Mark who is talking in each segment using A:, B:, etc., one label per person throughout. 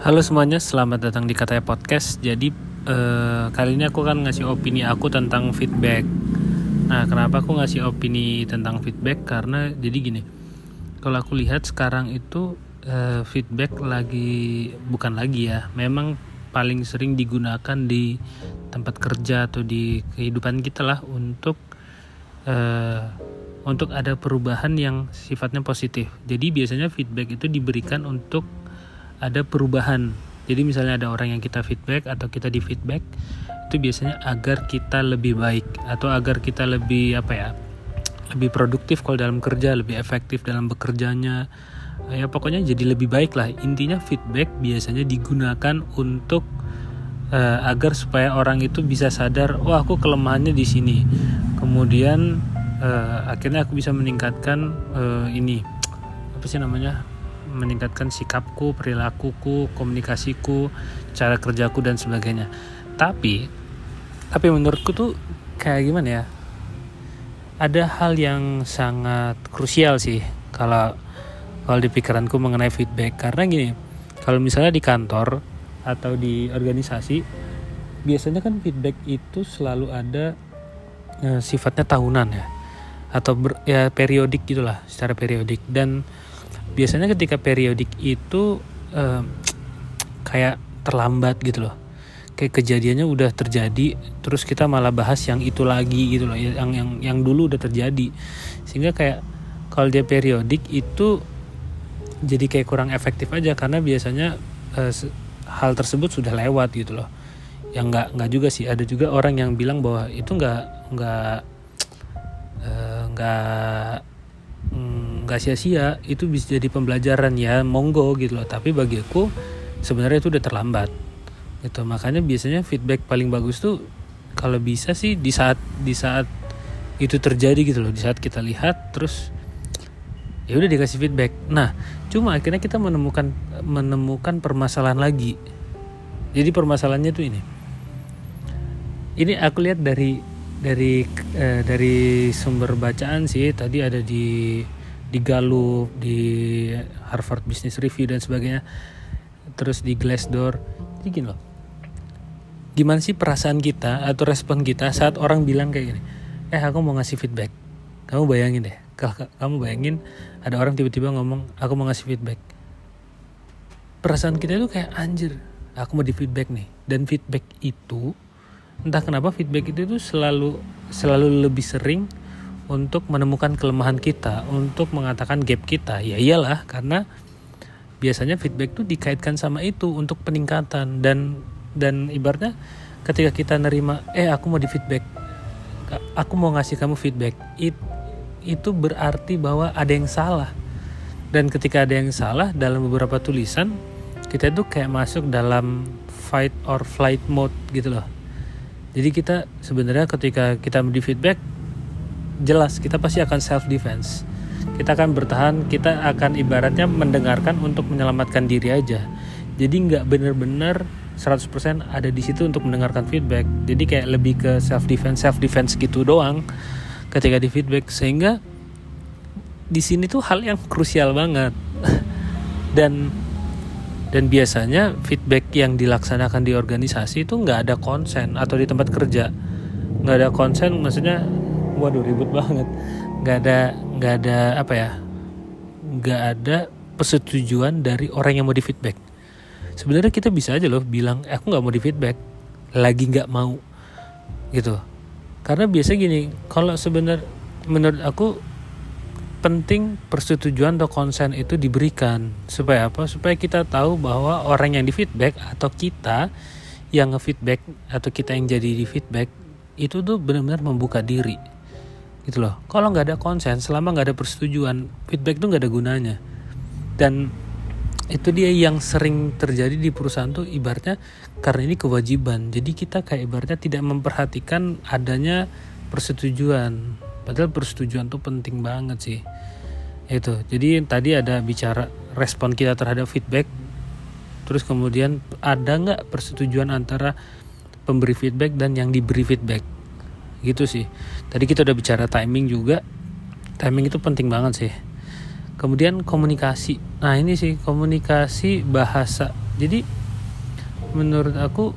A: Halo semuanya, selamat datang di Katanya Podcast. Jadi kali ini aku akan ngasih opini aku tentang feedback. Nah, kenapa aku ngasih opini tentang feedback? Karena jadi gini, kalau aku lihat sekarang itu feedback bukan lagi ya, memang paling sering digunakan di tempat kerja atau di kehidupan kita lah untuk ada perubahan yang sifatnya positif. Jadi biasanya feedback itu diberikan untuk ada perubahan. Jadi misalnya ada orang yang kita feedback atau kita di feedback, itu biasanya agar kita lebih baik atau agar kita lebih lebih produktif kalau dalam kerja, lebih efektif dalam bekerjanya. Ya pokoknya jadi lebih baik lah. Intinya feedback biasanya digunakan untuk agar supaya orang itu bisa sadar, oh aku kelemahannya di sini. Kemudian akhirnya aku bisa meningkatkan meningkatkan sikapku, perilakuku, komunikasiku, cara kerjaku dan sebagainya. Tapi menurutku tuh kayak gimana ya? Ada hal yang sangat krusial sih kalau di pikiranku mengenai feedback. Karena gini, kalau misalnya di kantor atau di organisasi, biasanya kan feedback itu selalu ada sifatnya tahunan ya, atau periodik gitulah, secara periodik. Dan biasanya ketika periodik itu kayak terlambat gitu loh, kayak kejadiannya udah terjadi terus kita malah bahas yang itu lagi gitu loh, yang dulu udah terjadi, sehingga kayak kalau dia periodik itu jadi kayak kurang efektif aja, karena biasanya hal tersebut sudah lewat gitu loh. Yang nggak juga sih, ada juga orang yang bilang bahwa itu nggak sia-sia, itu bisa jadi pembelajaran ya, monggo gitu loh. Tapi bagi aku sebenarnya itu udah terlambat gitu. Makanya biasanya feedback paling bagus tuh kalau bisa sih di saat itu terjadi gitu loh, di saat kita lihat terus ya udah dikasih feedback. Nah, cuma akhirnya kita menemukan permasalahan lagi. Jadi permasalahannya tuh ini aku lihat dari sumber bacaan sih. Tadi ada di Gallup, di Harvard Business Review dan sebagainya, terus di Glassdoor. Jadi gini loh, gimana sih perasaan kita atau respon kita saat orang bilang kayak gini, aku mau ngasih feedback. Kamu bayangin deh, kamu bayangin ada orang tiba-tiba ngomong, aku mau ngasih feedback. Perasaan kita itu kayak, anjir, aku mau di feedback nih. Dan feedback itu, entah kenapa feedback itu selalu lebih sering untuk menemukan kelemahan kita, untuk mengatakan gap kita. Ya iyalah, karena biasanya feedback itu dikaitkan sama itu untuk peningkatan. Dan ibaratnya ketika kita nerima, aku mau di feedback, aku mau ngasih kamu feedback, itu berarti bahwa ada yang salah. Dan ketika ada yang salah dalam beberapa tulisan, kita itu kayak masuk dalam fight or flight mode gitu loh. Jadi kita sebenarnya ketika kita di feedback, jelas kita pasti akan self defense. Kita akan bertahan, kita akan ibaratnya mendengarkan untuk menyelamatkan diri aja. Jadi nggak benar-benar 100% ada di situ untuk mendengarkan feedback. Jadi kayak lebih ke self defense gitu doang ketika di feedback. Sehingga di sini tuh hal yang krusial banget. dan biasanya feedback yang dilaksanakan di organisasi itu nggak ada konsen, atau di tempat kerja nggak ada konsen, maksudnya waduh ribet banget, nggak ada persetujuan dari orang yang mau di feedback. Sebenarnya kita bisa aja loh bilang, aku nggak mau di feedback, lagi nggak mau gitu. Karena biasa gini, kalau menurut aku penting persetujuan atau konsen itu diberikan supaya apa? Supaya kita tahu bahwa orang yang di feedback atau kita yang nge-feedback atau kita yang jadi di feedback itu tuh benar-benar membuka diri gitu loh. Kalau nggak ada konsen, selama nggak ada persetujuan, feedback tuh nggak ada gunanya. Dan itu dia yang sering terjadi di perusahaan tuh, ibaratnya karena ini kewajiban, jadi kita kayak ibaratnya tidak memperhatikan adanya persetujuan. Padahal persetujuan tuh penting banget sih. Itu. Jadi tadi ada bicara respon kita terhadap feedback. Terus kemudian ada nggak persetujuan antara pemberi feedback dan yang diberi feedback. Gitu sih. Tadi kita udah bicara timing juga. Timing itu penting banget sih. Kemudian komunikasi. Nah ini sih komunikasi bahasa. Jadi menurut aku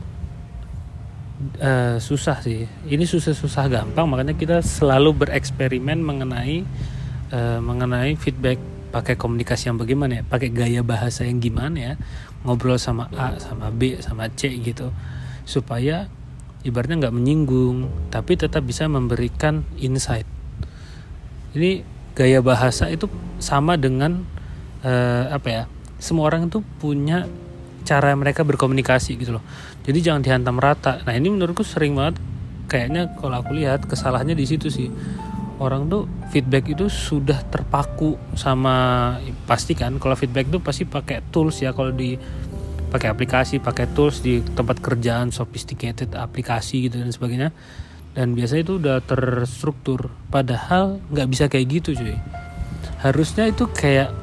A: susah sih. Ini susah gampang, makanya kita selalu bereksperimen mengenai feedback, pakai komunikasi yang bagaimana ya, pakai gaya bahasa yang gimana ya, ngobrol sama A, sama B, sama C gitu, supaya ibaratnya nggak menyinggung, tapi tetap bisa memberikan insight. Ini gaya bahasa itu sama dengan semua orang itu punya cara mereka berkomunikasi gitu loh. Jadi jangan dihantam rata. Nah ini menurutku sering banget, kayaknya kalau aku lihat kesalahannya di situ sih. Orang tuh feedback itu sudah terpaku sama, pasti kan kalau feedback tuh pasti pakai tools ya, kalau di pakai aplikasi, pakai tools di tempat kerjaan, sophisticated aplikasi gitu dan sebagainya. Dan biasanya itu udah terstruktur. Padahal nggak bisa kayak gitu cuy. Harusnya itu kayak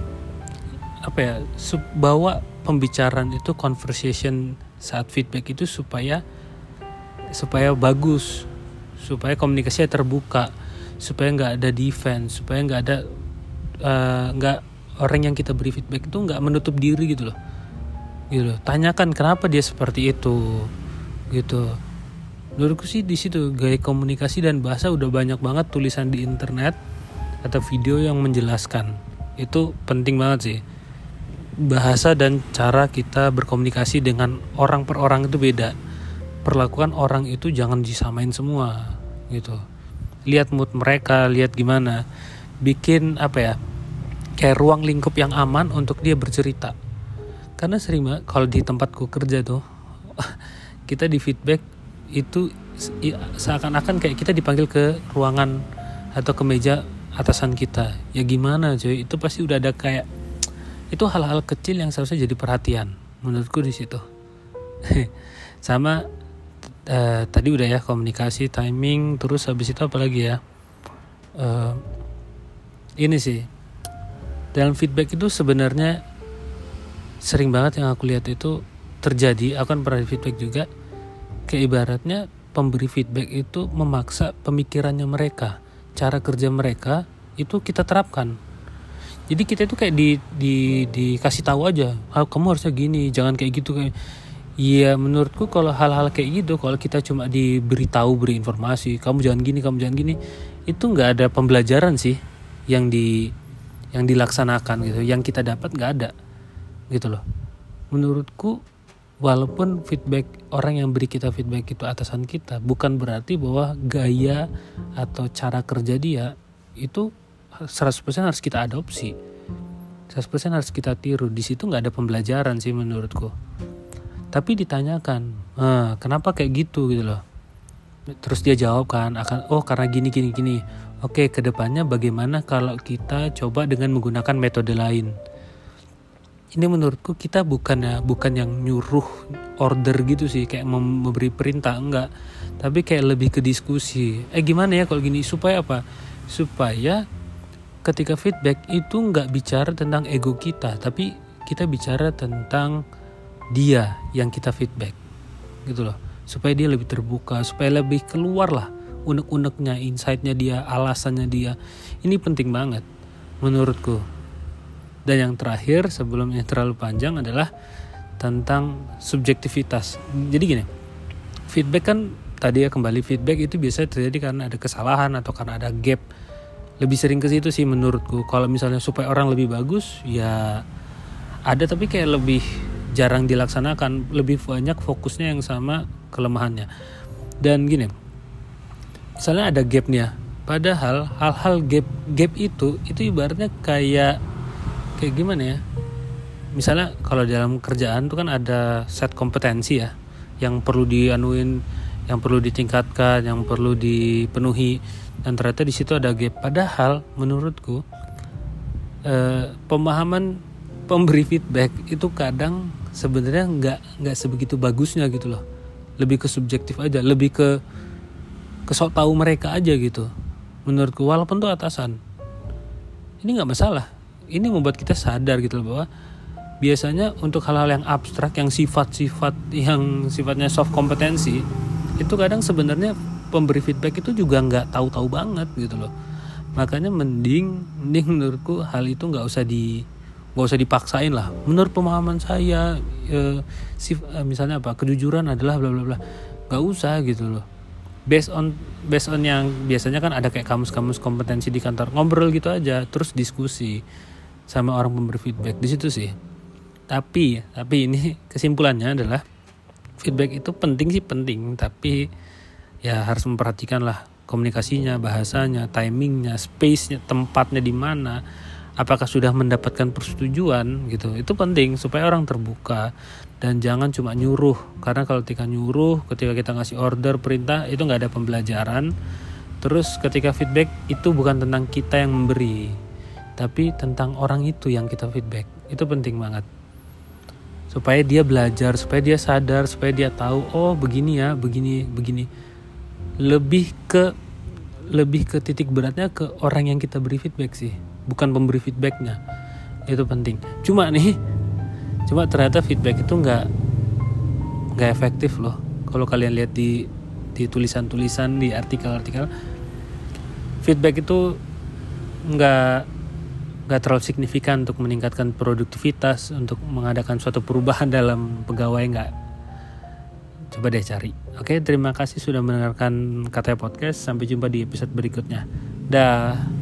A: bawa pembicaraan itu, conversation saat feedback itu supaya bagus, supaya komunikasinya terbuka, supaya nggak ada defense, supaya nggak ada orang yang kita beri feedback itu nggak menutup diri gitu loh. Tanyakan kenapa dia seperti itu gitu. Menurutku sih di situ gaya komunikasi dan bahasa udah banyak banget tulisan di internet atau video yang menjelaskan. Itu penting banget sih. Bahasa dan cara kita berkomunikasi dengan orang per orang itu beda. Perlakuan orang itu jangan disamain semua gitu. Lihat mood mereka, lihat gimana. Bikin kayak ruang lingkup yang aman untuk dia bercerita. Karena sering banget kalau di tempatku kerja tuh kita di feedback itu seakan-akan kayak kita dipanggil ke ruangan atau ke meja atasan kita. Ya gimana cuy, itu pasti udah ada kayak, itu hal-hal kecil yang seharusnya jadi perhatian menurutku di situ. Sama tadi udah ya, komunikasi, timing, terus habis itu apa lagi ya, ini sih dalam feedback itu sebenarnya sering banget yang aku lihat itu terjadi. Aku kan pernah di feedback juga, kayak ibaratnya pemberi feedback itu memaksa pemikirannya mereka, cara kerja mereka itu kita terapkan. Jadi kita itu kayak dikasih tahu aja, kamu harusnya gini, jangan kayak gitu kayak. Iya, menurutku kalau hal-hal kayak gitu, kalau kita cuma beri informasi, kamu jangan gini, itu nggak ada pembelajaran sih yang dilaksanakan gitu, yang kita dapat nggak ada gitu loh. Menurutku walaupun feedback, orang yang beri kita feedback itu atasan kita, bukan berarti bahwa gaya atau cara kerja dia itu 100% harus kita adopsi, 100% harus kita tiru. Di situ nggak ada pembelajaran sih menurutku. Tapi ditanyakan, kenapa kayak gitu loh. Terus dia jawab kan, karena gini. Oke, kedepannya bagaimana kalau kita coba dengan menggunakan metode lain. Ini menurutku kita bukan yang nyuruh order gitu sih, kayak memberi perintah, enggak. Tapi kayak lebih ke diskusi. Gimana ya kalau gini, supaya apa? Supaya ketika feedback itu nggak bicara tentang ego kita, tapi kita bicara tentang dia yang kita feedback gitu loh, supaya dia lebih terbuka, supaya lebih keluar lah unek-uneknya, insight-nya dia, alasannya dia. Ini penting banget menurutku. Dan yang terakhir sebelum yang terlalu panjang adalah tentang subjektivitas. Jadi gini, feedback kan tadi ya, kembali feedback itu biasanya terjadi karena ada kesalahan atau karena ada gap. Lebih sering ke situ sih menurutku. Kalau misalnya supaya orang lebih bagus, ya ada, tapi kayak lebih jarang dilaksanakan. Lebih banyak fokusnya yang sama kelemahannya. Dan gini, misalnya ada gapnya, padahal hal-hal gap itu ibaratnya kayak gimana ya? Misalnya kalau dalam kerjaan tuh kan ada set kompetensi ya, yang perlu dianuin, yang perlu ditingkatkan, yang perlu dipenuhi, dan ternyata di situ ada gap. Padahal menurutku pemahaman pemberi feedback itu kadang sebenarnya nggak sebegitu bagusnya gitu loh. Lebih ke subjektif aja, lebih ke sok tahu mereka aja gitu. Menurutku walaupun tuh atasan, ini nggak masalah. Ini membuat kita sadar gitu loh, bahwa biasanya untuk hal-hal yang abstrak, yang sifat-sifat yang sifatnya soft kompetensi, itu kadang sebenarnya pemberi feedback itu juga nggak tahu-tahu banget gitu loh. Makanya mending menurutku hal itu nggak usah Gak usah dipaksain lah. Menurut pemahaman saya, misalnya apa, kejujuran adalah bla bla bla. Gak usah gitu loh. Based on yang biasanya kan ada kayak kamus-kamus kompetensi di kantor, ngobrol gitu aja, terus diskusi sama orang pemberi feedback di situ sih. Tapi ini kesimpulannya adalah feedback itu penting, tapi ya harus memperhatikan lah komunikasinya, bahasanya, timingnya, space-nya, tempatnya di mana. Apakah sudah mendapatkan persetujuan gitu. Itu penting supaya orang terbuka dan jangan cuma nyuruh. Karena kalau ketika kita ngasih order, perintah, itu nggak ada pembelajaran. Terus ketika feedback itu bukan tentang kita yang memberi, tapi tentang orang itu yang kita feedback. Itu penting banget. Supaya dia belajar, supaya dia sadar, supaya dia tahu, oh begini ya, begini. Lebih ke titik beratnya ke orang yang kita beri feedback sih, bukan pemberi feedbacknya. Itu penting. Cuma ternyata feedback itu nggak efektif loh. Kalau kalian lihat di tulisan-tulisan, di artikel-artikel, feedback itu nggak terlalu signifikan untuk meningkatkan produktivitas, untuk mengadakan suatu perubahan dalam pegawai, nggak. Coba deh cari. Oke, terima kasih sudah mendengarkan Katanya Podcast. Sampai jumpa di episode berikutnya. Dah.